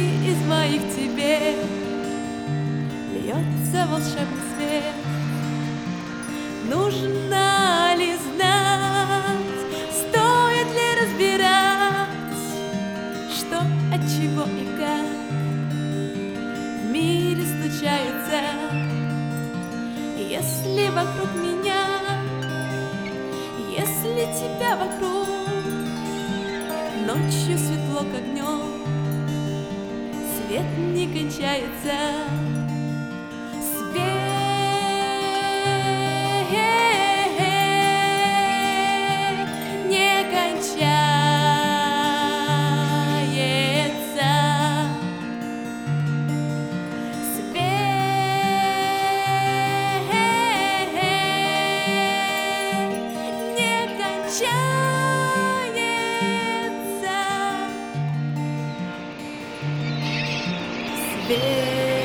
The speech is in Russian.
из моих тебе льется волшебный свет. Нужно ли знать, стоит ли разбирать, что, от чего и как в мире случается, если вокруг меня, если тебя вокруг, ночью светло, как днем, свет не кончается. Свет не кончается. Свет не кончается. Свет